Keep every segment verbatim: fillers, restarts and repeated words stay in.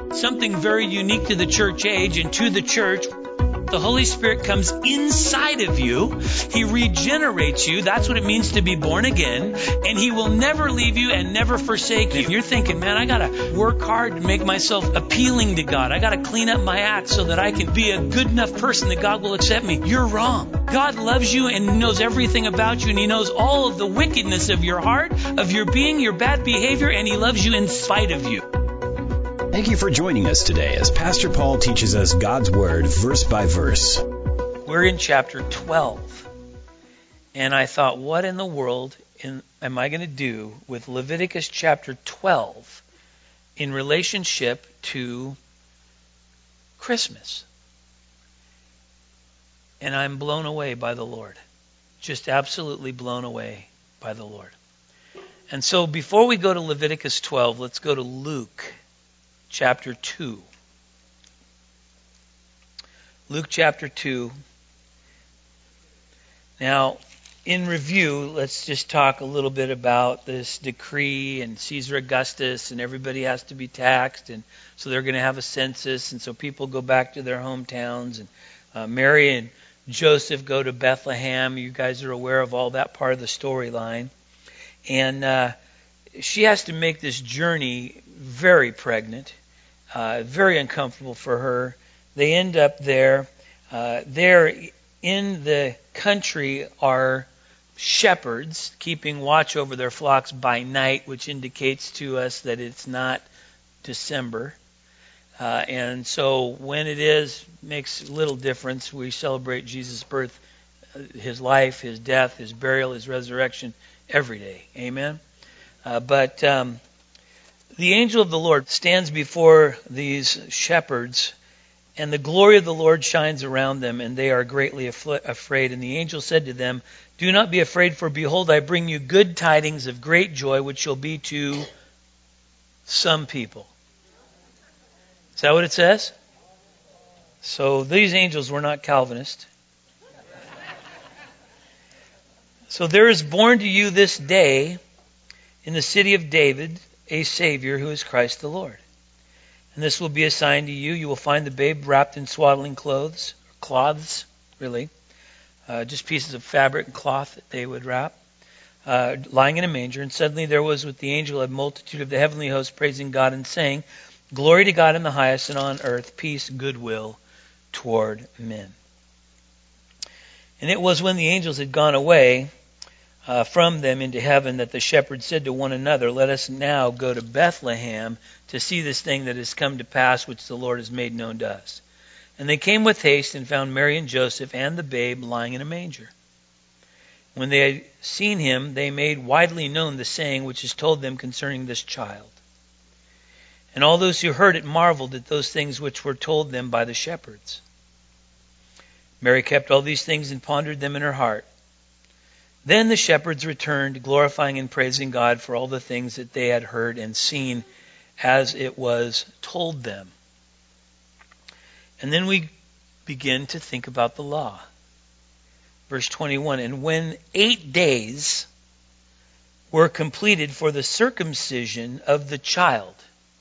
something very unique to the church age and to the church. The Holy Spirit comes inside of you. He regenerates you. That's what it means to be born again. And He will never leave you and never forsake you. If you're thinking, man, I got to work hard to make myself appealing to God. I got to clean up my act so that I can be a good enough person that God will accept me. You're wrong. God loves you and knows everything about you. And He knows all of the wickedness of your heart, of your being, your bad behavior. And He loves you in spite of you. Thank you for joining us today as Pastor Paul teaches us God's Word verse by verse. We're in chapter twelve. And I thought, what in the world in, am I going to do with Leviticus chapter twelve in relationship to Christmas? And I'm blown away by the Lord. Just absolutely blown away by the Lord. And so before we go to Leviticus twelve, let's go to Luke chapter two. Luke chapter two. Now, in review, let's just talk a little bit about this decree and Caesar Augustus, and everybody has to be taxed, and so they're going to have a census, and so people go back to their hometowns, and uh, Mary and Joseph go to Bethlehem. You guys are aware of all that part of the storyline. And uh, she has to make this journey very pregnant. Uh, very uncomfortable for her. They end up there. Uh, there in the country are shepherds keeping watch over their flocks by night, which indicates to us that it's not December. Uh, and so when it is, makes little difference. We celebrate Jesus' birth, His life, His death, His burial, His resurrection every day. Amen? Uh, but... Um, The angel of the Lord stands before these shepherds, and the glory of the Lord shines around them, and they are greatly afraid. And the angel said to them, "Do not be afraid, for behold, I bring you good tidings of great joy, which shall be to some people." Is that what it says? So these angels were not Calvinist. So there is born to you this day in the city of David a Savior, who is Christ the Lord. And this will be a sign to you. You will find the babe wrapped in swaddling clothes, cloths, really, uh, just pieces of fabric and cloth that they would wrap, uh, lying in a manger. And suddenly there was with the angel a multitude of the heavenly host praising God and saying, "Glory to God in the highest, and on earth peace, goodwill toward men." And it was when the angels had gone away Uh, from them into heaven that the shepherds said to one another, "Let us now go to Bethlehem to see this thing that has come to pass, which the Lord has made known to us." And they came with haste and found Mary and Joseph and the babe lying in a manger. When they had seen him, they made widely known the saying which is told them concerning this child. And all those who heard it marveled at those things which were told them by the shepherds. Mary kept all these things and pondered them in her heart. Then the shepherds returned, glorifying and praising God for all the things that they had heard and seen as it was told them. And then we begin to think about the law. Verse twenty-one, and when eight days were completed for the circumcision of the child,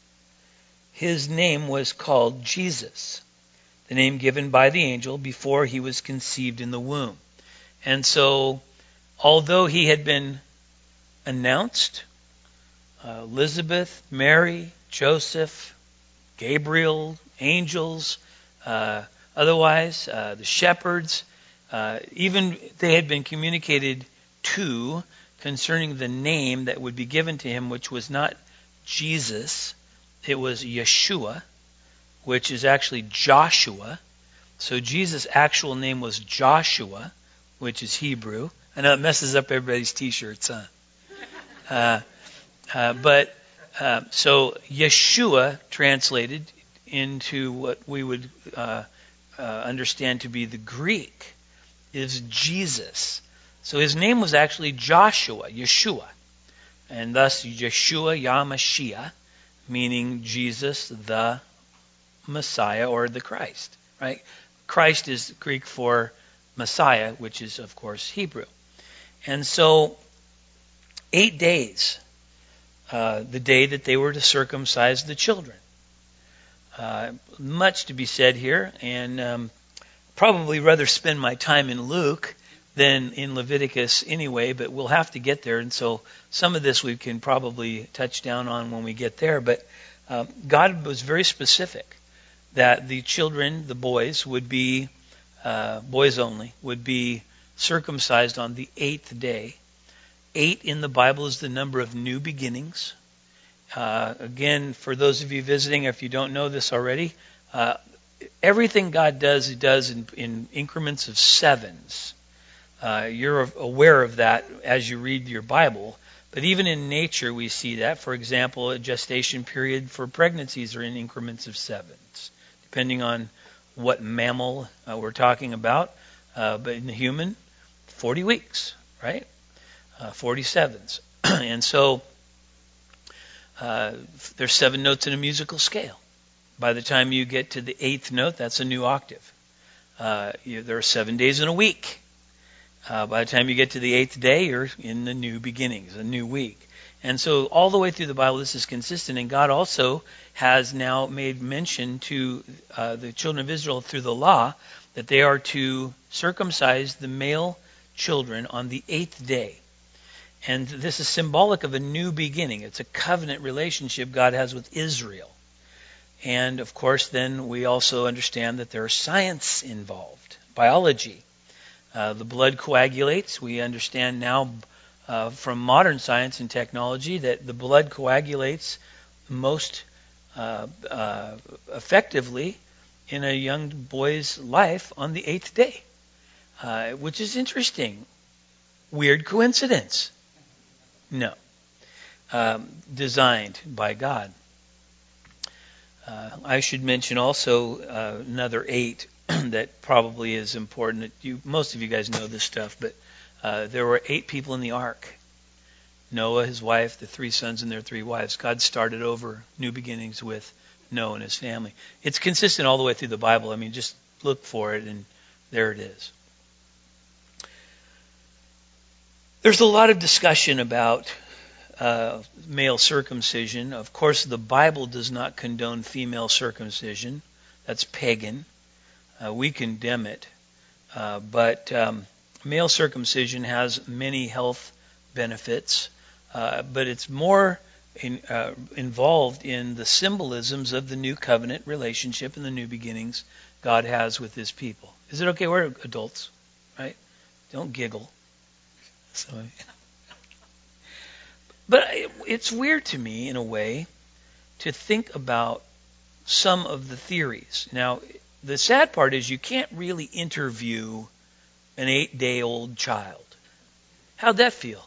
his name was called Jesus, the name given by the angel before he was conceived in the womb. And so, although he had been announced, uh, Elizabeth, Mary, Joseph, Gabriel, angels, uh, otherwise, uh, the shepherds, uh, even they had been communicated to concerning the name that would be given to him, which was not Jesus, it was Yeshua, which is actually Joshua. So Jesus' actual name was Joshua, which is Hebrew. I know it messes up everybody's T-shirts, huh? Uh, uh, but uh, so Yeshua, translated into what we would uh, uh, understand to be the Greek, is Jesus. So his name was actually Joshua, Yeshua, and thus Yeshua Yamashiach, meaning Jesus the Messiah or the Christ. Right? Christ is Greek for Messiah, which is of course Hebrew. And so, eight days, uh, the day that they were to circumcise the children. Uh, much to be said here, and um, probably rather spend my time in Luke than in Leviticus anyway, but we'll have to get there, and so some of this we can probably touch down on when we get there. But um, God was very specific that the children, the boys, would be, uh, boys only, would be circumcised on the eighth day. Eight in the Bible is the number of new beginnings. Uh, again, for those of you visiting, if you don't know this already, uh, everything God does, He does in, in increments of sevens. Uh, you're aware of that as you read your Bible. But even in nature, we see that. For example, a gestation period for pregnancies are in increments of sevens, depending on what mammal uh, we're talking about. Uh, but in the human, forty weeks, right? Uh, forty-sevens. And so uh, there's seven notes in a musical scale. By the time you get to the eighth note, that's a new octave. Uh, you, there are seven days in a week. Uh, by the time you get to the eighth day, you're in the new beginnings, a new week. And so all the way through the Bible, this is consistent. And God also has now made mention to uh, the children of Israel through the law that they are to circumcise the male children on the eighth day. And this is symbolic of a new beginning. It's a covenant relationship God has with Israel. And, of course, then we also understand that there's science involved, biology. Uh, the blood coagulates. We understand now uh, from modern science and technology that the blood coagulates most uh, uh, effectively in a young boy's life on the eighth day, uh, which is interesting. Weird coincidence. No. Um, designed by God. Uh, I should mention also uh, another eight that probably is important. You, most of you guys know this stuff, but uh, there were eight people in the ark. Noah, his wife, the three sons and their three wives. God started over new beginnings with Noah and his family. It's consistent all the way through the Bible. I mean, just look for it, and there it is. There's a lot of discussion about uh, male circumcision. Of course, the Bible does not condone female circumcision. That's pagan. Uh, we condemn it. Uh, but um, male circumcision has many health benefits, uh, but it's more in, uh, involved in the symbolisms of the new covenant relationship and the new beginnings God has with His people. Is it okay? We're adults, right? Don't giggle. So, but it's weird to me, in a way, to think about some of the theories. Now, the sad part is you can't really interview an eight-day-old child. How'd that feel?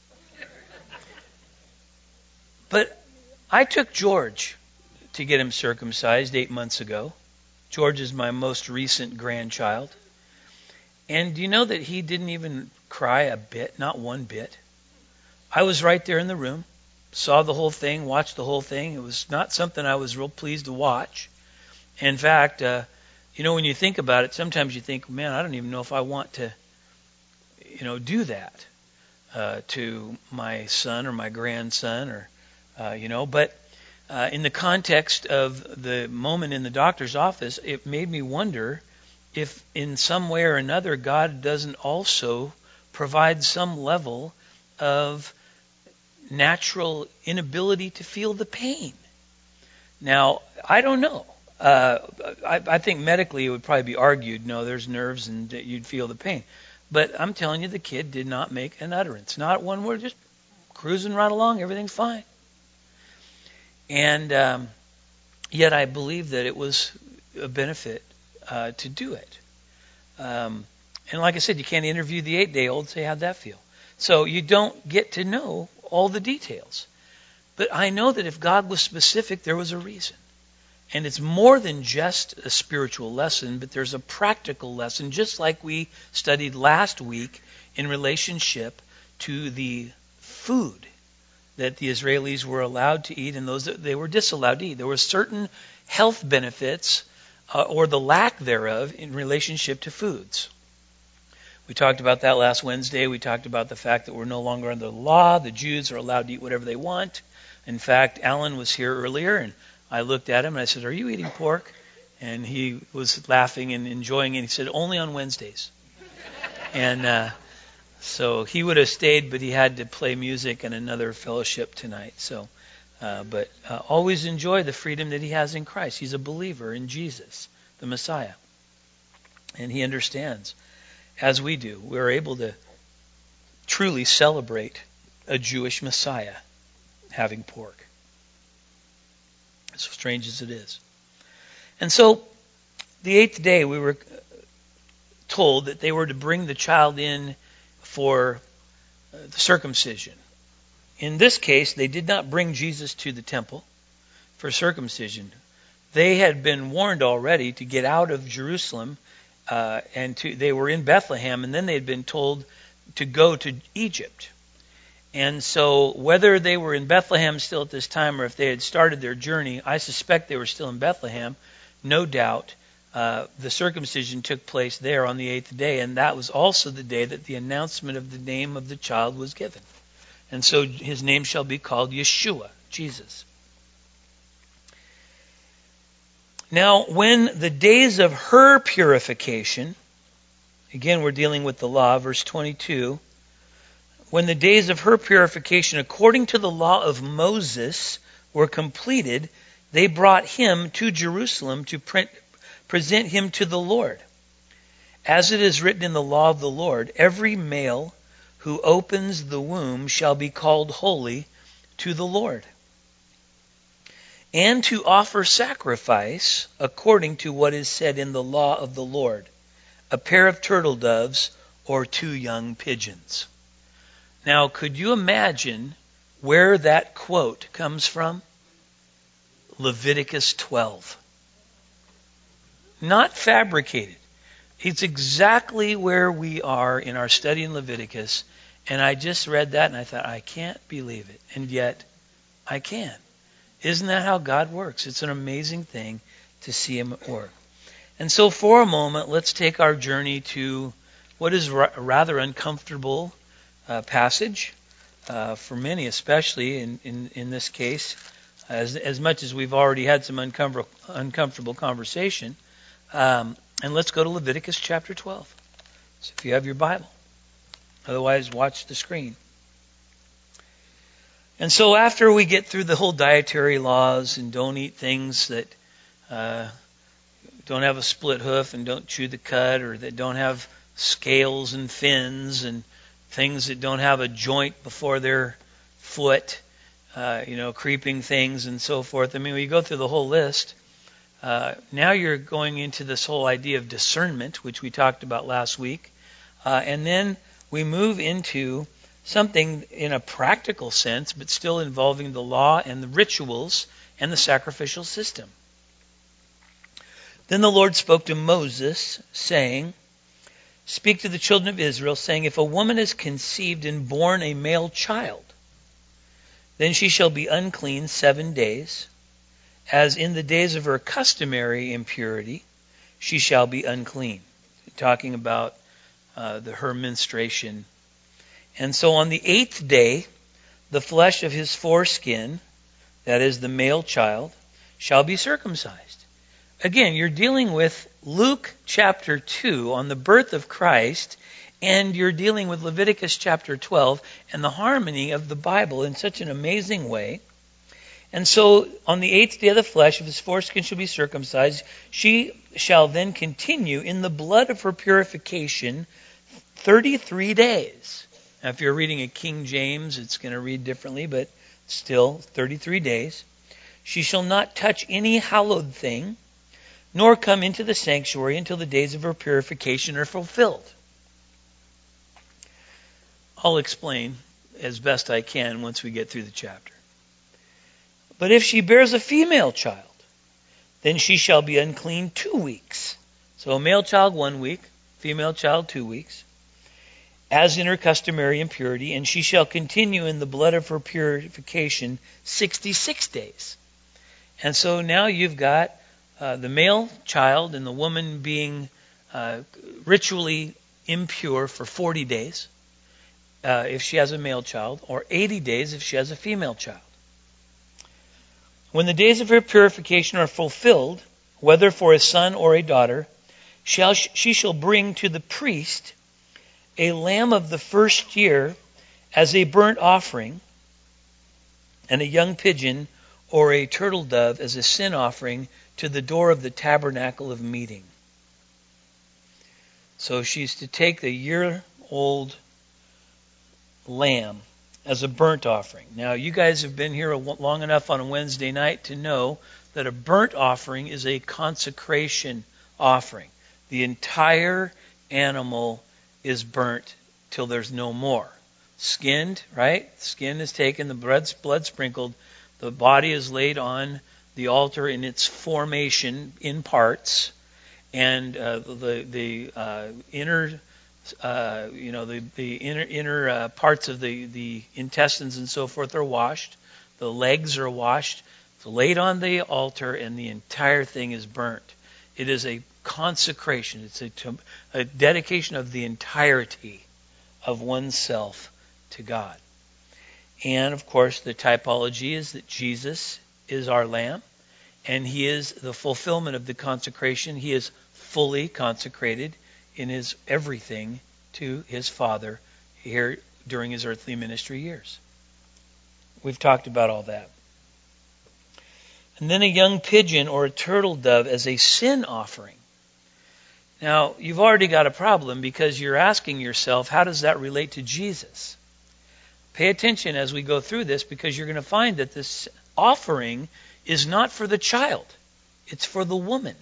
But I took George to get him circumcised eight months ago. George is my most recent grandchild. And do you know that he didn't even cry a bit, not one bit? I was right there in the room, saw the whole thing, watched the whole thing. It was not something I was real pleased to watch. In fact, uh, you know, when you think about it, sometimes you think, man, I don't even know if I want to, you know, do that uh, to my son or my grandson or, uh, you know. But uh, in the context of the moment in the doctor's office, it made me wonder if in some way or another God doesn't also provide some level of natural inability to feel the pain. Now, I don't know. Uh, I, I think medically it would probably be argued, no, there's nerves and you'd feel the pain. But I'm telling you, the kid did not make an utterance. Not one word, just cruising right along. Everything's fine. And um, yet I believe that it was a benefit uh, to do it. Um, and like I said, you can't interview the eight-day-old and say, how'd that feel? So you don't get to know all the details. But I know that if God was specific, there was a reason. And it's more than just a spiritual lesson, but there's a practical lesson, just like we studied last week in relationship to the food that the Israelis were allowed to eat and those that they were disallowed to eat. There were certain health benefits uh, or the lack thereof in relationship to foods. We talked about that last Wednesday. We talked about the fact that we're no longer under the law. The Jews are allowed to eat whatever they want. In fact, Alan was here earlier, and I looked at him and I said, "Are you eating pork?" And he was laughing and enjoying it. He said, "Only on Wednesdays." And uh, so he would have stayed, but he had to play music and another fellowship tonight. So, uh, but uh, always enjoy the freedom that he has in Christ. He's a believer in Jesus, the Messiah. And he understands, as we do, we're able to truly celebrate a Jewish Messiah having pork, as strange as it is. And so, the eighth day, we were told that they were to bring the child in for the circumcision. In this case, they did not bring Jesus to the temple for circumcision. They had been warned already to get out of Jerusalem, uh, and to, they were in Bethlehem, and then they had been told to go to Egypt. And so whether they were in Bethlehem still at this time or if they had started their journey, I suspect they were still in Bethlehem, no doubt. Uh, the circumcision took place there on the eighth day, and that was also the day that the announcement of the name of the child was given. And so his name shall be called Yeshua, Jesus. Now, when the days of her purification, again we're dealing with the law, verse twenty-two, when the days of her purification according to the law of Moses were completed, they brought him to Jerusalem to print present him to the Lord. As it is written in the law of the Lord, every male who opens the womb shall be called holy to the Lord. And to offer sacrifice according to what is said in the law of the Lord, a pair of turtle doves or two young pigeons. Now, could you imagine where that quote comes from? Leviticus twelve. Not fabricated. It's exactly where we are in our study in Leviticus. And I just read that and I thought, I can't believe it. And yet, I can. Isn't that how God works? It's an amazing thing to see him at work. And so for a moment, let's take our journey to what is a rather uncomfortable uh, passage, uh, for many especially in, in, in this case, as, as much as we've already had some uncomfortable, uncomfortable conversation. Um, and let's go to Leviticus chapter twelve. So if you have your Bible. Otherwise, watch the screen. And so after we get through the whole dietary laws and don't eat things that uh, don't have a split hoof and don't chew the cud, or that don't have scales and fins, and things that don't have a joint before their foot, uh, you know, creeping things and so forth. I mean, we go through the whole list. Uh, now you're going into this whole idea of discernment, which we talked about last week. Uh, and then we move into something in a practical sense, but still involving the law and the rituals and the sacrificial system. Then the Lord spoke to Moses, saying, "Speak to the children of Israel, saying, if a woman is conceived and born a male child, then she shall be unclean seven days. As in the days of her customary impurity, she shall be unclean." Talking about uh, the, her menstruation. And so on the eighth day, the flesh of his foreskin, that is the male child, shall be circumcised. Again, you're dealing with Luke chapter two on the birth of Christ, and you're dealing with Leviticus chapter twelve and the harmony of the Bible in such an amazing way. And so, on the eighth day of the flesh, if his foreskin shall be circumcised, she shall then continue in the blood of her purification thirty-three days. Now, if you're reading a King James, it's going to read differently, but still, thirty-three days. She shall not touch any hallowed thing, nor come into the sanctuary until the days of her purification are fulfilled. I'll explain as best I can once we get through the chapter. But if she bears a female child, then she shall be unclean two weeks. So a male child one week, female child two weeks, as in her customary impurity, and she shall continue in the blood of her purification sixty-six days. And so now you've got uh, the male child and the woman being uh, ritually impure for forty days, uh, if she has a male child, or eighty days if she has a female child. When the days of her purification are fulfilled, whether for a son or a daughter, shall she shall bring to the priest a lamb of the first year as a burnt offering, and a young pigeon or a turtle dove as a sin offering to the door of the tabernacle of meeting. So she's to take the year-old lamb as a burnt offering. Now, you guys have been here long enough on a Wednesday night to know that a burnt offering is a consecration offering. The entire animal is burnt till there's no more. Skinned, right? Skin is taken, the blood, blood sprinkled, the body is laid on the altar in its formation in parts, and uh, the the uh, inner Uh, you know, the, the inner, inner uh, parts of the, the intestines and so forth are washed. The legs are washed. It's laid on the altar, and the entire thing is burnt. It is a consecration. It's a, a dedication of the entirety of oneself to God. And, of course, the typology is that Jesus is our Lamb, and He is the fulfillment of the consecration. He is fully consecrated in His everything to His Father here during His earthly ministry years. We've talked about all that. And then a young pigeon or a turtle dove as a sin offering. Now, you've already got a problem because you're asking yourself, how does that relate to Jesus? Pay attention as we go through this, because you're going to find that this offering is not for the child. It's for the woman.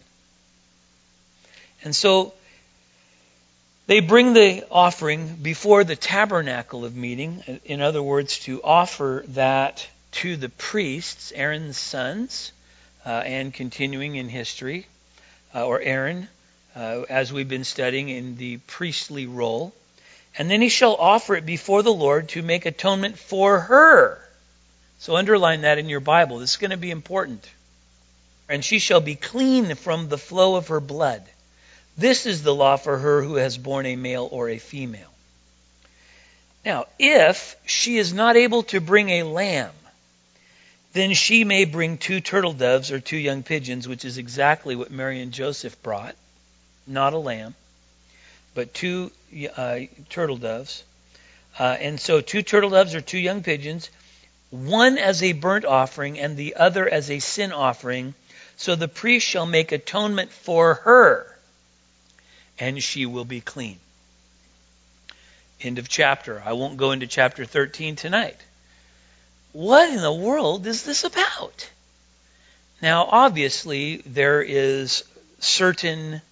And so they bring the offering before the tabernacle of meeting. In other words, to offer that to the priests, Aaron's sons, uh, and continuing in history, uh, or Aaron, uh, as we've been studying in the priestly role. And then he shall offer it before the Lord to make atonement for her. So underline that in your Bible. This is going to be important. And she shall be clean from the flow of her blood. This is the law for her who has borne a male or a female. Now, if she is not able to bring a lamb, then she may bring two turtle doves or two young pigeons, which is exactly what Mary and Joseph brought. Not a lamb, but two uh, turtle doves. Uh, and so two turtle doves or two young pigeons, one as a burnt offering and the other as a sin offering. So the priest shall make atonement for her, and she will be clean. End of chapter. I won't go into chapter thirteen tonight. What in the world is this about? Now, obviously, there is certain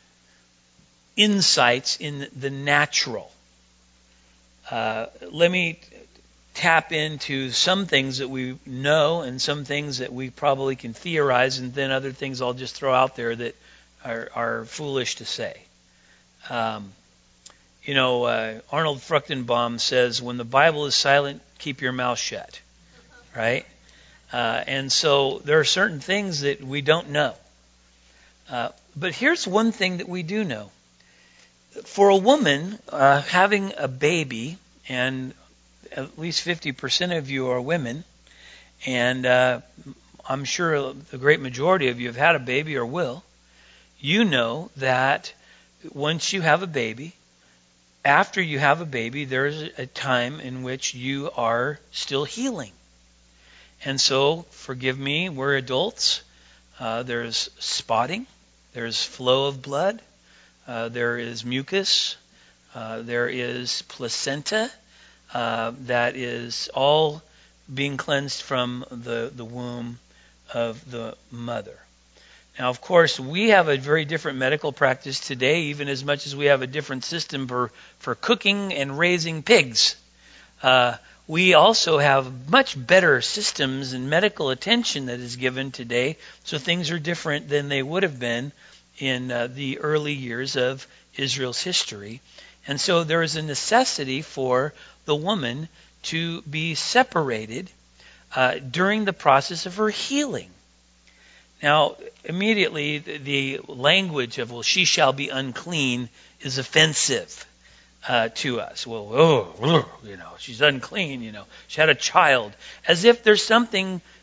insights in the natural. Uh, let me tap into some things that we know and some things that we probably can theorize, and then other things I'll just throw out there that are, are foolish to say. Um, you know, uh, Arnold Fruchtenbaum says, when the Bible is silent, keep your mouth shut. Right? Uh, and so there are certain things that we don't know. Uh, but here's one thing that we do know. For a woman, uh, having a baby, and at least fifty percent of you are women, and uh, I'm sure the great majority of you have had a baby or will, you know that once you have a baby, after you have a baby, there's a time in which you are still healing. And so, forgive me, we're adults. Uh, there's spotting. There's flow of blood. Uh, there is mucus. Uh, there is placenta. Uh, that is all being cleansed from the, the womb of the mother. Now, of course, we have a very different medical practice today, even as much as we have a different system for, for cooking and raising pigs. Uh, we also have much better systems and medical attention that is given today, so things are different than they would have been in uh, the early years of Israel's history. And so there is a necessity for the woman to be separated uh, during the process of her healing. Now, immediately, the, the language of, well, she shall be unclean is offensive uh, to us. Well, oh, you know, she's unclean, you know. She had a child. As if there's something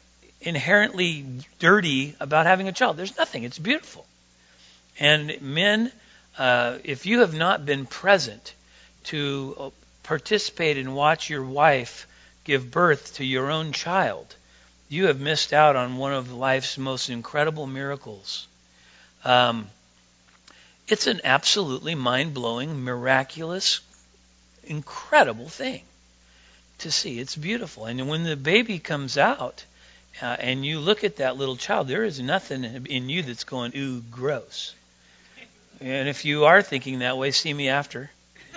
inherently dirty about having a child. There's nothing. It's beautiful. And men, uh, if you have not been present to participate and watch your wife give birth to your own child, you have missed out on one of life's most incredible miracles. Um, it's an absolutely mind-blowing, miraculous, incredible thing to see. It's beautiful. And when the baby comes out uh, and you look at that little child, there is nothing in you that's going, ooh, gross. And if you are thinking that way, see me after.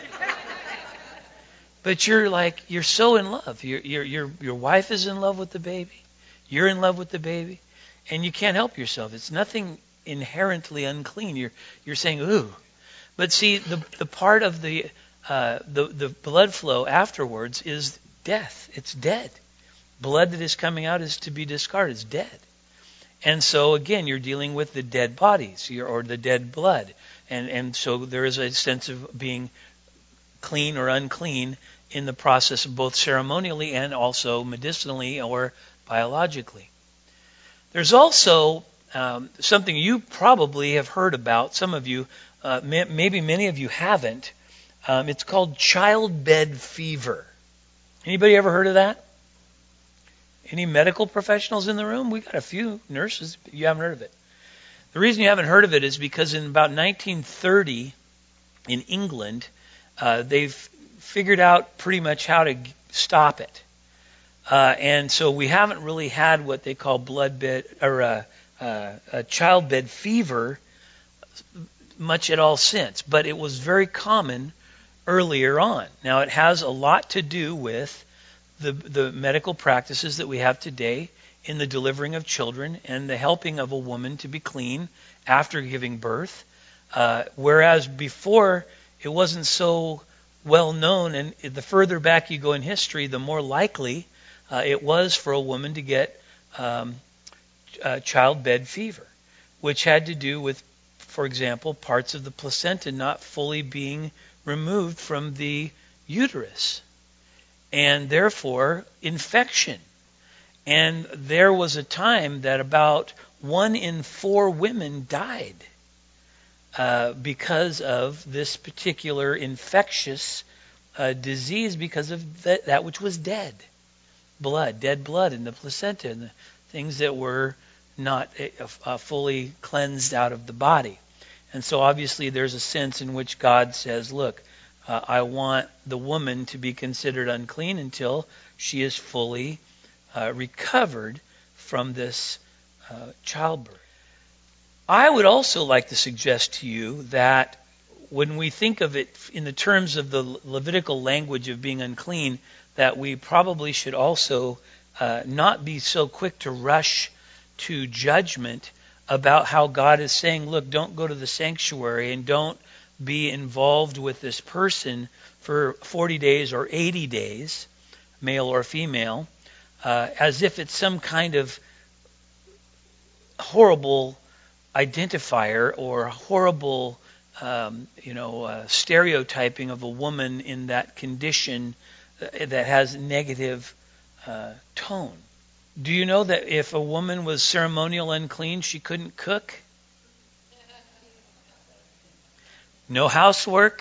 But you're like, you're so in love. Your your your your wife is in love with the baby. You're in love with the baby, and you can't help yourself. It's nothing inherently unclean. You're you're saying ooh, but see the the part of the uh, the the blood flow afterwards is death. It's dead. Blood that is coming out is to be discarded. It's dead. And so again, you're dealing with the dead bodies or the dead blood, and and so there is a sense of being clean or unclean in the process of both ceremonially and also medicinally or biologically. There's also um, something you probably have heard about. Some of you, uh, may, maybe many of you haven't. Um, it's called childbed fever. Anybody ever heard of that? Any medical professionals in the room? We got a few nurses. But you haven't heard of it. The reason you haven't heard of it is because in about nineteen thirty in England, uh, they've figured out pretty much how to stop it. Uh, and so we haven't really had what they call bloodbed or uh, uh, a childbed fever much at all since. But it was very common earlier on. Now it has a lot to do with the the medical practices that we have today in the delivering of children and the helping of a woman to be clean after giving birth. Uh, whereas before it wasn't so well known, and the further back you go in history, the more likely uh, it was for a woman to get um, uh, childbed fever, which had to do with, for example, parts of the placenta not fully being removed from the uterus, and therefore infection. And there was a time that about one in four women died Uh, because of this particular infectious uh, disease, because of that, that which was dead. Blood, dead blood in the placenta, and the things that were not uh, uh, fully cleansed out of the body. And so obviously there's a sense in which God says, look, uh, I want the woman to be considered unclean until she is fully uh, recovered from this uh, childbirth. I would also like to suggest to you that when we think of it in the terms of the Levitical language of being unclean, that we probably should also uh, not be so quick to rush to judgment about how God is saying, look, don't go to the sanctuary and don't be involved with this person for forty days or eighty days, male or female, uh, as if it's some kind of horrible identifier or horrible, um, you know, uh, stereotyping of a woman in that condition that has negative uh, tone. Do you know that if a woman was ceremonial unclean, she couldn't cook? No housework?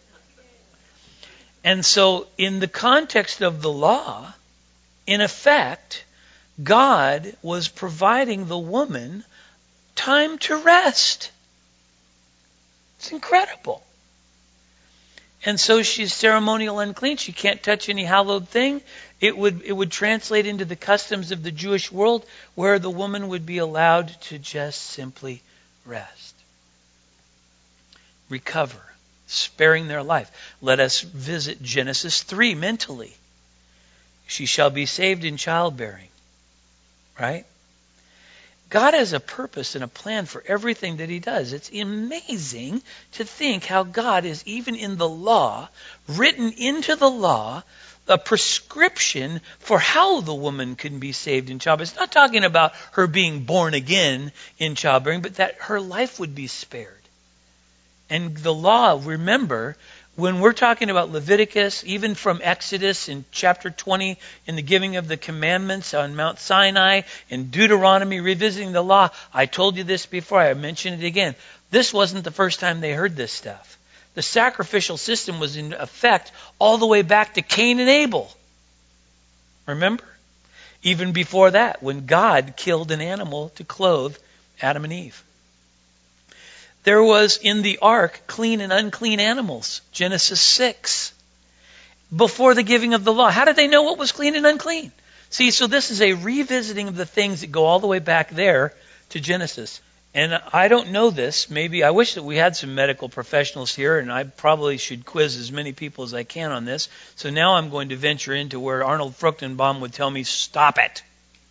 And so in the context of the law, in effect, God was providing the woman time to rest. It's incredible. And so she's ceremonial unclean. She can't touch any hallowed thing. It would it would translate into the customs of the Jewish world where the woman would be allowed to just simply rest. Recover. Sparing their life. Let us visit Genesis three mentally. She shall be saved in childbearing. Right? God has a purpose and a plan for everything that he does. It's amazing to think how God is, even in the law, written into the law, a prescription for how the woman can be saved in childbearing. It's not talking about her being born again in childbearing, but that her life would be spared. And the law, remember, When we're talking about Leviticus, even from Exodus in chapter twenty, in the giving of the commandments on Mount Sinai, in Deuteronomy, revisiting the law, I told you this before, I mentioned it again. This wasn't the first time they heard this stuff. The sacrificial system was in effect all the way back to Cain and Abel. Remember? Even before that, when God killed an animal to clothe Adam and Eve. There was in the ark clean and unclean animals, Genesis six, before the giving of the law. How did they know what was clean and unclean? See, so this is a revisiting of the things that go all the way back there to Genesis. And I don't know this. Maybe I wish that we had some medical professionals here, and I probably should quiz as many people as I can on this. So now I'm going to venture into where Arnold Fruchtenbaum would tell me, stop it.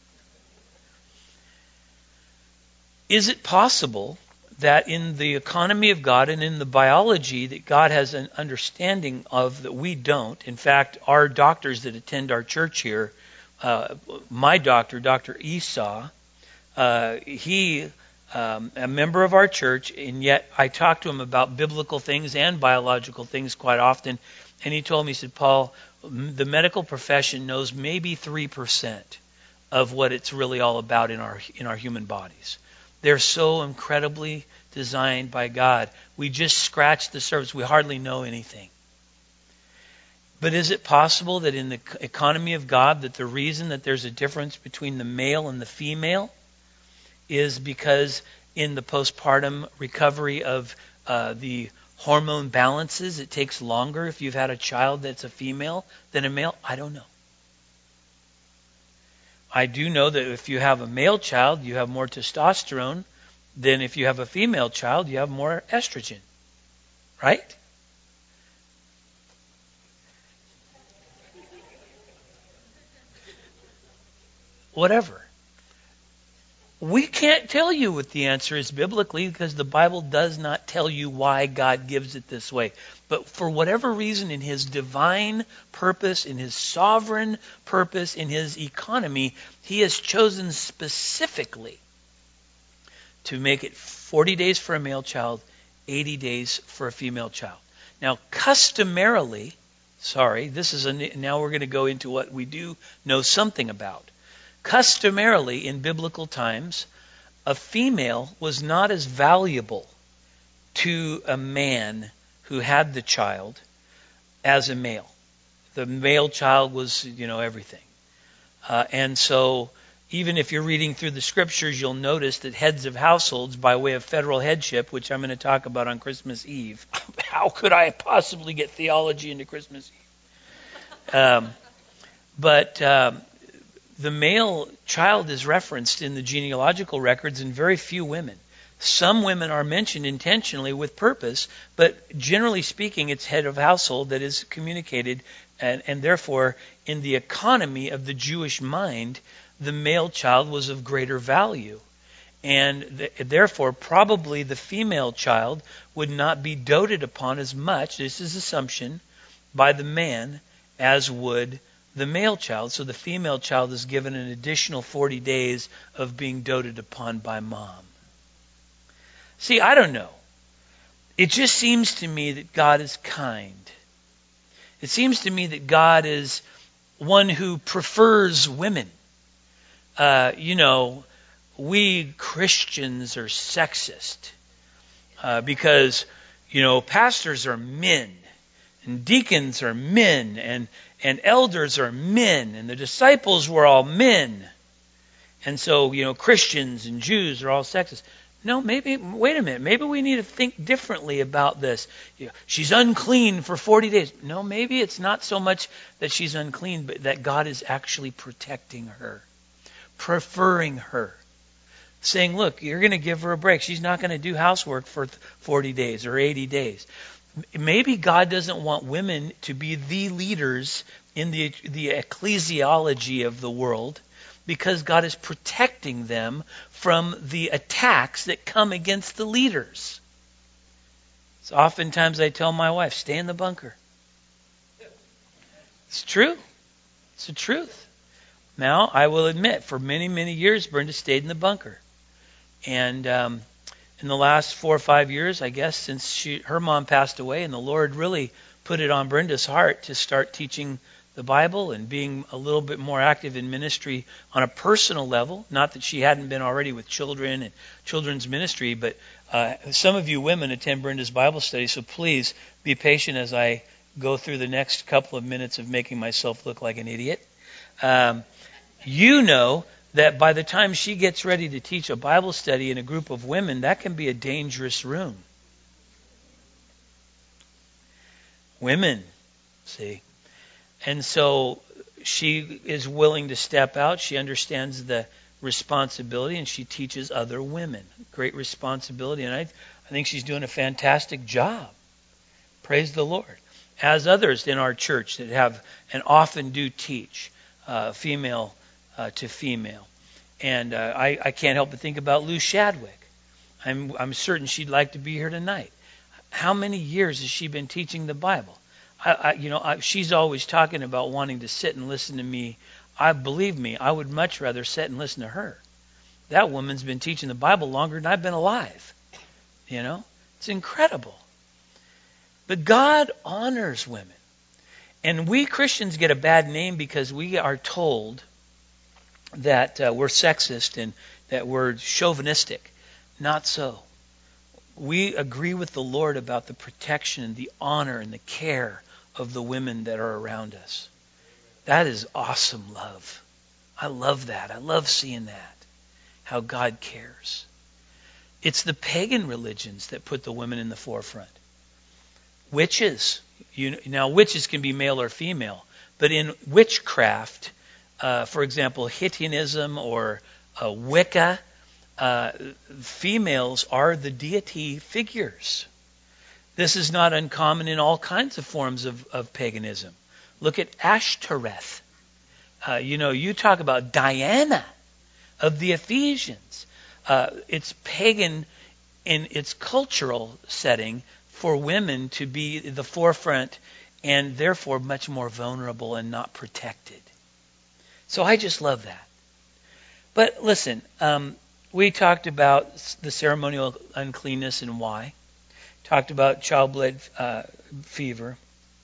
Is it possible that in the economy of God and in the biology that God has an understanding of that we don't? In fact, our doctors that attend our church here, uh, my doctor, Doctor Esau, uh, he, um, a member of our church, and yet I talk to him about biblical things and biological things quite often, and he told me, he said, Paul, the medical profession knows maybe three percent of what it's really all about in our in our human bodies. They're so incredibly designed by God. We just scratch the surface. We hardly know anything. But is it possible that in the economy of God that the reason that there's a difference between the male and the female is because in the postpartum recovery of uh, the hormone balances, it takes longer if you've had a child that's a female than a male? I don't know. I do know that if you have a male child, you have more testosterone than if you have a female child, you have more estrogen. Right? Whatever. We can't tell you what the answer is biblically because the Bible does not tell you why God gives it this way. But for whatever reason, in His divine purpose, in His sovereign purpose, in His economy, He has chosen specifically to make it forty days for a male child, eighty days for a female child. Now, customarily, sorry, this is a, now we're going to go into what we do know something about. Customarily, in biblical times, a female was not as valuable to a man who had the child as a male. The male child was, you know, everything. Uh, and so even if you're reading through the scriptures, you'll notice that heads of households, by way of federal headship, which I'm going to talk about on Christmas Eve. How could I possibly get theology into Christmas Eve? Um, but... Um, The male child is referenced in the genealogical records in very few women. Some women are mentioned intentionally with purpose, but generally speaking, it's head of household that is communicated, and, and therefore, in the economy of the Jewish mind, the male child was of greater value. And th- therefore, probably the female child would not be doted upon as much, this is assumption, by the man as would the male child. So the female child is given an additional forty days of being doted upon by mom. See, I don't know. It just seems to me that God is kind. It seems to me that God is one who prefers women. Uh, you know, we Christians are sexist uh, because, you know, pastors are men and deacons are men and And elders are men, and the disciples were all men. And so, you know, Christians and Jews are all sexist. No, maybe, wait a minute, maybe we need to think differently about this. You know, she's unclean for forty days. No, maybe it's not so much that she's unclean, but that God is actually protecting her, preferring her, saying, look, you're going to give her a break. She's not going to do housework for forty days or eighty days. Maybe God doesn't want women to be the leaders in the the ecclesiology of the world because God is protecting them from the attacks that come against the leaders. So oftentimes I tell my wife, stay in the bunker. It's true. It's the truth. Now, I will admit, for many, many years, Brenda stayed in the bunker. And um in the last four or five years, I guess, since she, her mom passed away, and the Lord really put it on Brenda's heart to start teaching the Bible and being a little bit more active in ministry on a personal level. Not that she hadn't been already with children and children's ministry, but uh, some of you women attend Brenda's Bible study, so please be patient as I go through the next couple of minutes of making myself look like an idiot. Um, you know that by the time she gets ready to teach a Bible study in a group of women, that can be a dangerous room. Women, see. And so she is willing to step out. She understands the responsibility, and she teaches other women. Great responsibility, and I, I think she's doing a fantastic job. Praise the Lord. As others in our church that have and often do teach uh, female uh, to female. And uh, I, I can't help but think about Lou Shadwick. I'm, I'm certain she'd like to be here tonight. How many years has she been teaching the Bible? I, I, you know, I, she's always talking about wanting to sit and listen to me. I believe me, I would much rather sit and listen to her. That woman's been teaching the Bible longer than I've been alive. You know, it's incredible. But God honors women. And we Christians get a bad name because we are told that uh, we're sexist and that we're chauvinistic. Not so. We agree with the Lord about the protection and the honor and the care of the women that are around us. That is awesome love. I love that. I love seeing that, how God cares. It's the pagan religions that put the women in the forefront. Witches. You, now, witches can be male or female, but in witchcraft, uh, for example, Hittianism or uh, Wicca, uh, females are the deity figures. This is not uncommon in all kinds of forms of, of paganism. Look at Ashtoreth. Uh, you know, you talk about Diana of the Ephesians. Uh, it's pagan in its cultural setting for women to be the forefront and therefore much more vulnerable and not protected. So I just love that. But listen, um, we talked about the ceremonial uncleanness and why. Talked about child-blood uh, fever.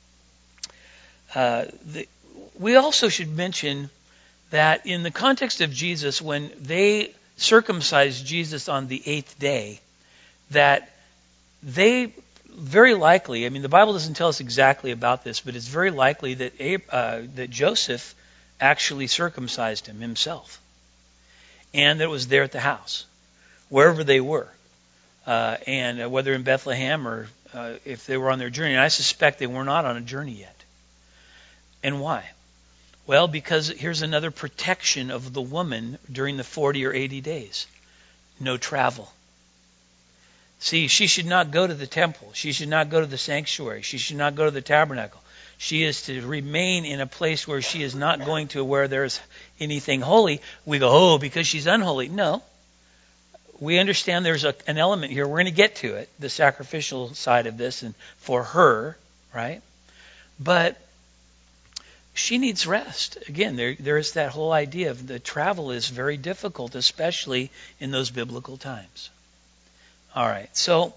Uh, the, we also should mention that in the context of Jesus, when they circumcised Jesus on the eighth day, that they very likely, I mean, the Bible doesn't tell us exactly about this, but it's very likely that uh, that Joseph actually circumcised him himself, and that it was there at the house, wherever they were, uh, and uh, whether in Bethlehem or uh, if they were on their journey. And I suspect they were not on a journey yet. And why? Well, because here's another protection of the woman during the forty or eighty days. No travel. See, she should not go to the temple. She should not go to the sanctuary. She should not go to the tabernacle. She is to remain in a place where she is not going to where there's anything holy. We go, oh, because she's unholy. No. We understand there's a, an element here. We're going to get to it, the sacrificial side of this, and for her, right? But she needs rest. Again, there there is that whole idea of the travel is very difficult, especially in those biblical times. All right, so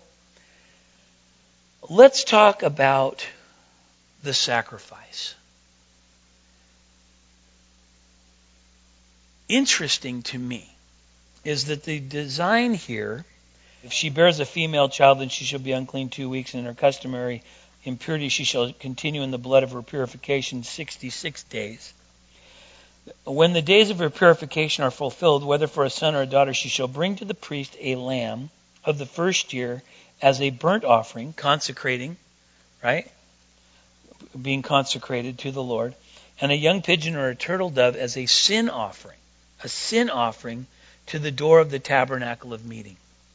let's talk about the sacrifice. Interesting to me is that the design here, if she bears a female child, then she shall be unclean two weeks, and in her customary impurity she shall continue in the blood of her purification sixty-six days. When the days of her purification are fulfilled, whether for a son or a daughter, she shall bring to the priest a lamb of the first year as a burnt offering, consecrating, right? Being consecrated to the Lord, and a young pigeon or a turtle dove as a sin offering, a sin offering to the door of the tabernacle of meeting.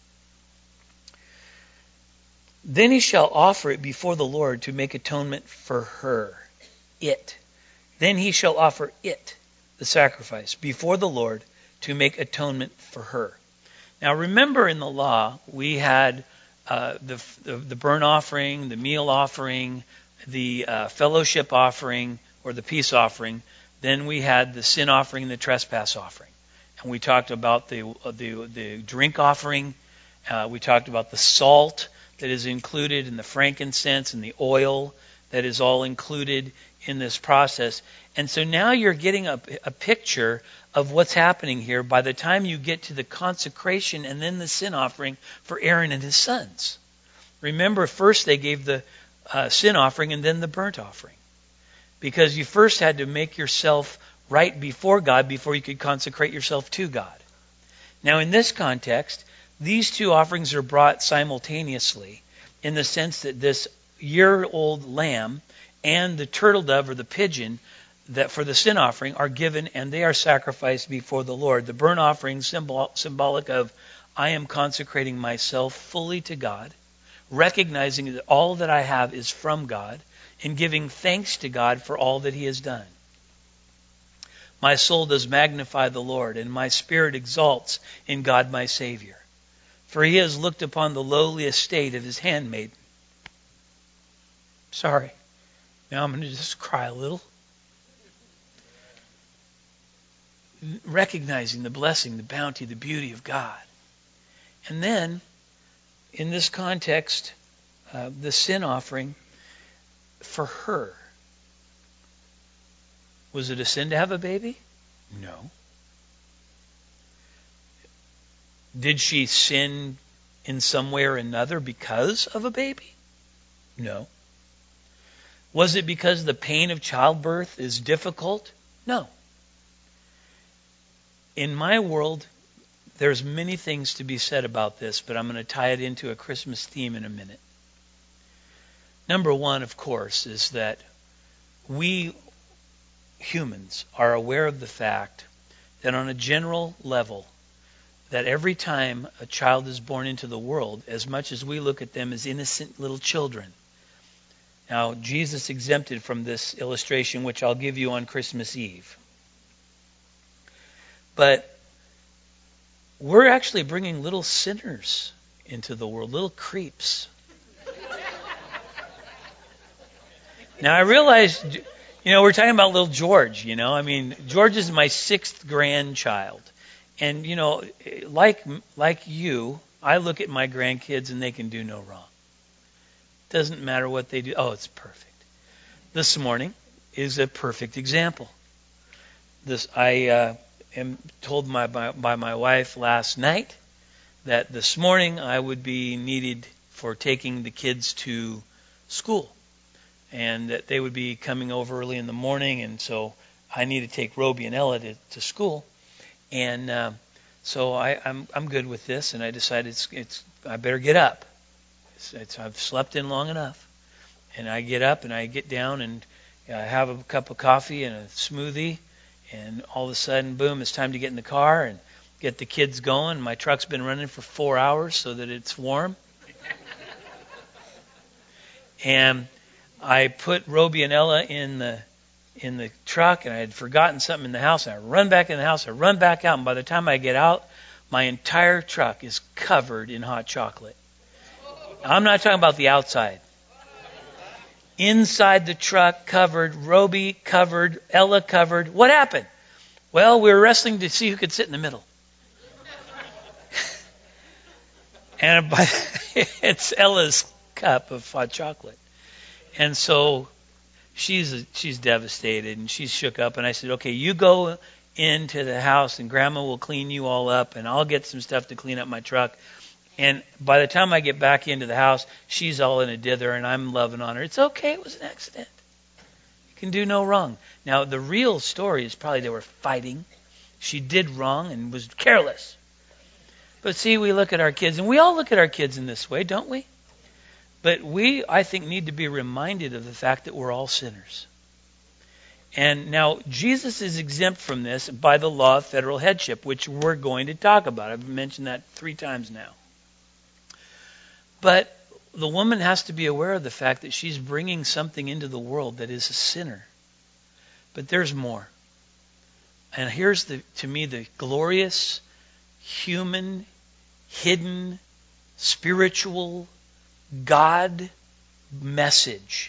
Then he shall offer it before the Lord to make atonement for her. It. Then he shall offer it, the sacrifice, before the Lord to make atonement for her. Now remember, in the law, we had uh, the, the the burnt offering, the meal offering, the uh, fellowship offering, or the peace offering. Then we had the sin offering and the trespass offering. And we talked about the the, the drink offering. Uh, we talked about the salt that is included in the frankincense and the oil that is all included in this process. And so now you're getting a, a picture of what's happening here by the time you get to the consecration and then the sin offering for Aaron and his sons. Remember, first they gave the uh, sin offering and then the burnt offering. Because you first had to make yourself right before God before you could consecrate yourself to God. Now in this context, these two offerings are brought simultaneously in the sense that this year-old lamb and the turtle dove or the pigeon that for the sin offering are given and they are sacrificed before the Lord. The burnt offering symbol, symbolic of I am consecrating myself fully to God, recognizing that all that I have is from God, and giving thanks to God for all that He has done. My soul does magnify the Lord, and my spirit exalts in God my Savior. For He has looked upon the lowly estate of His handmaiden. Sorry. Now I'm going to just cry a little. Recognizing the blessing, the bounty, the beauty of God. And then, in this context, uh, the sin offering for her. Was it a sin to have a baby? No. Did she sin in some way or another because of a baby? No. Was it because the pain of childbirth is difficult? No. In my world, there's many things to be said about this, but I'm going to tie it into a Christmas theme in a minute. Number one, of course, is that we humans are aware of the fact that on a general level, that every time a child is born into the world, as much as we look at them as innocent little children. Now, Jesus exempted from this illustration, which I'll give you on Christmas Eve. But we're actually bringing little sinners into the world, little creeps. Now, I realize, you know, we're talking about little George, you know. I mean, George is my sixth grandchild. And, you know, like like you, I look at my grandkids and they can do no wrong. Doesn't matter what they do. Oh, it's perfect. This morning is a perfect example. This I uh, am told my, by, by my wife last night that this morning I would be needed for taking the kids to school. And that they would be coming over early in the morning, and so I need to take Roby and Ella to, to school. And uh, so I, I'm I'm good with this, and I decided it's it's I better get up. It's, it's, I've slept in long enough, and I get up and I get down and I have a cup of coffee and a smoothie, and all of a sudden, boom! It's time to get in the car and get the kids going. My truck's been running for four hours so that it's warm, and I put Roby and Ella in the in the truck, and I had forgotten something in the house. And I run back in the house. I run back out, and by the time I get out, my entire truck is covered in hot chocolate. I'm not talking about the outside. Inside the truck, covered. Roby covered. Ella covered. What happened? Well, we were wrestling to see who could sit in the middle. And by, it's Ella's cup of hot chocolate. And so she's she's devastated and she's shook up. And I said, okay, you go into the house and Grandma will clean you all up and I'll get some stuff to clean up my truck. And by the time I get back into the house, she's all in a dither and I'm loving on her. It's okay, it was an accident. You can do no wrong. Now, the real story is probably they were fighting. She did wrong and was careless. But see, we look at our kids, and we all look at our kids in this way, don't we? But we, I think, need to be reminded of the fact that we're all sinners. And now, Jesus is exempt from this by the law of federal headship, which we're going to talk about. I've mentioned that three times now. But the woman has to be aware of the fact that she's bringing something into the world that is a sinner. But there's more. And here's, the, to me, the glorious, human, hidden, spiritual God message.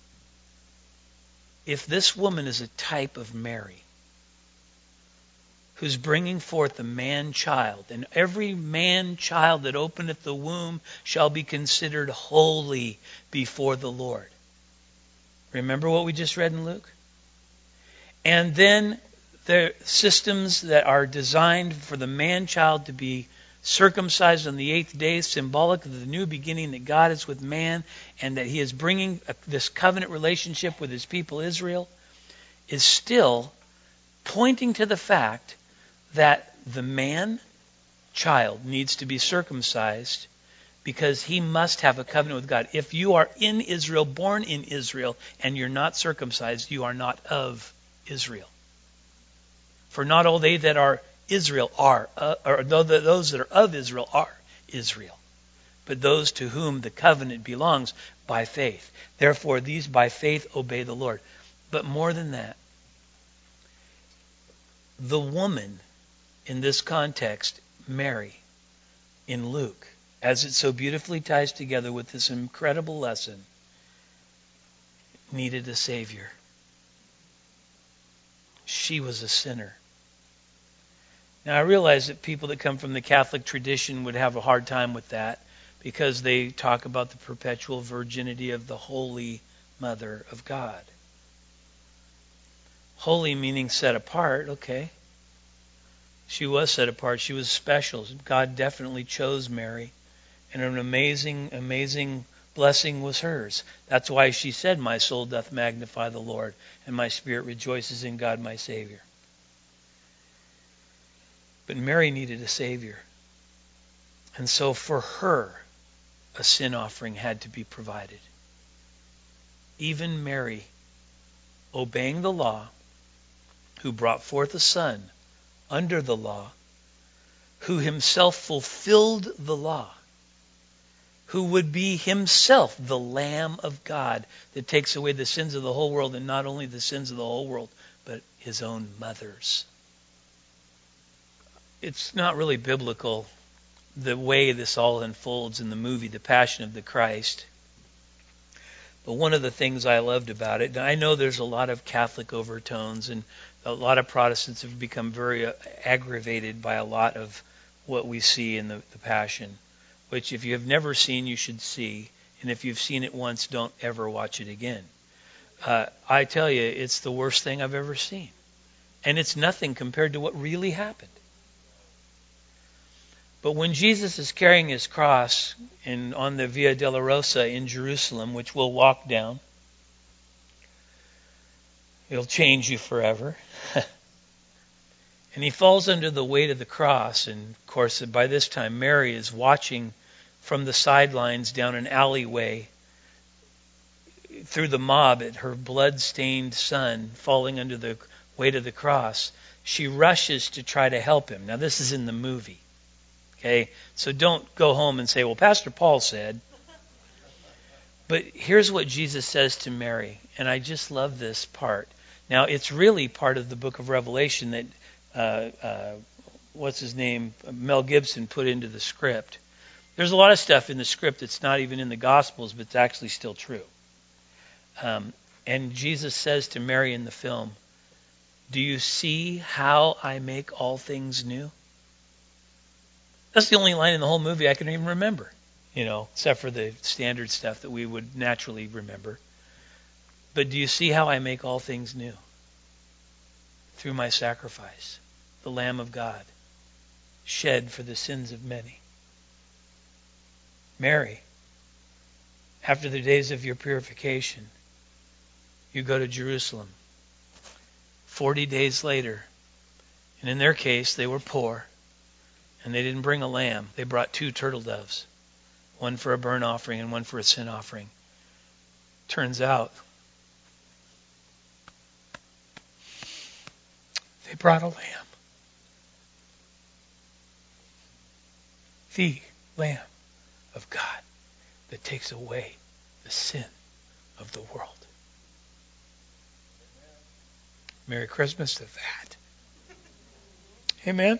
If this woman is a type of Mary, who's bringing forth a man-child. And every man-child that openeth the womb shall be considered holy before the Lord. Remember what we just read in Luke? And then there are systems that are designed for the man-child to be circumcised on the eighth day, symbolic of the new beginning that God is with man, and that he is bringing a, this covenant relationship with his people Israel, is still pointing to the fact that the man-child needs to be circumcised because he must have a covenant with God. If you are in Israel, born in Israel, and you're not circumcised, you are not of Israel. For not all they that are Israel are, uh, or those that are of Israel are Israel, but those to whom the covenant belongs by faith. Therefore, these by faith obey the Lord. But more than that, the woman in this context, Mary, in Luke, as it so beautifully ties together with this incredible lesson, needed a Savior. She was a sinner. Now, I realize that people that come from the Catholic tradition would have a hard time with that because they talk about the perpetual virginity of the Holy Mother of God. Holy meaning set apart, okay. She was set apart. She was special. God definitely chose Mary, and an amazing, amazing blessing was hers. That's why she said, "My soul doth magnify the Lord, and my spirit rejoices in God my Savior." But Mary needed a Savior. And so for her, a sin offering had to be provided. Even Mary, obeying the law, who brought forth a son under the law, who himself fulfilled the law, who would be himself the Lamb of God that takes away the sins of the whole world, and not only the sins of the whole world, but his own mother's. It's not really biblical the way this all unfolds in the movie The Passion of the Christ. But one of the things I loved about it, and I know there's a lot of Catholic overtones, and a lot of Protestants have become very aggravated by a lot of what we see in the, the Passion, which if you have never seen, you should see. And if you've seen it once, don't ever watch it again. Uh, I tell you, it's the worst thing I've ever seen. And it's nothing compared to what really happened. But when Jesus is carrying his cross in, on the Via Dolorosa in Jerusalem, which we'll walk down, it'll change you forever. And he falls under the weight of the cross. And of course, by this time, Mary is watching from the sidelines down an alleyway through the mob at her blood-stained son falling under the weight of the cross. She rushes to try to help him. Now, this is in the movie. Okay, so don't go home and say, well, Pastor Paul said. But here's what Jesus says to Mary, and I just love this part. Now, it's really part of the book of Revelation that, uh, uh, what's his name, Mel Gibson put into the script. There's a lot of stuff in the script that's not even in the Gospels, but it's actually still true. Um, and Jesus says to Mary in the film, "Do you see how I make all things new?" That's the only line in the whole movie I can even remember, you know, except for the standard stuff that we would naturally remember. But do you see how I make all things new? Through my sacrifice, the Lamb of God, shed for the sins of many. Mary, after the days of your purification, you go to Jerusalem. Forty days later, and in their case, they were poor. And they didn't bring a lamb. They brought two turtle doves. One for a burnt offering and one for a sin offering. Turns out, they brought a lamb. The Lamb of God that takes away the sin of the world. Merry Christmas to that. Amen.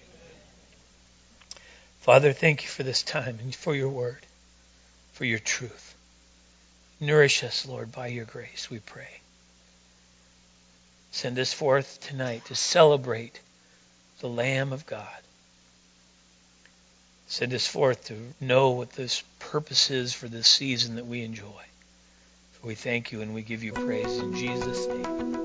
Father, thank you for this time and for your word, for your truth. Nourish us, Lord, by your grace, we pray. Send us forth tonight to celebrate the Lamb of God. Send us forth to know what this purpose is for this season that we enjoy. So we thank you and we give you praise in Jesus' name.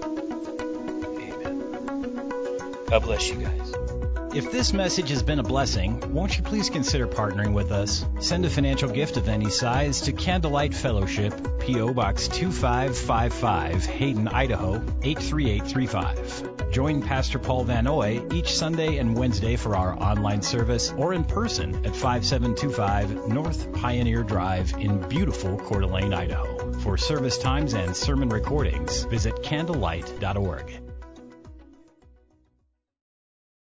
Amen. God bless you guys. If this message has been a blessing, won't you please consider partnering with us? Send a financial gift of any size to Candlelight Fellowship, P O. Box two five five five, Hayden, Idaho, eight three eight three five. Join Pastor Paul Van Oy each Sunday and Wednesday for our online service or in person at five seven two five North Pioneer Drive in beautiful Coeur d'Alene, Idaho. For service times and sermon recordings, visit candlelight dot org.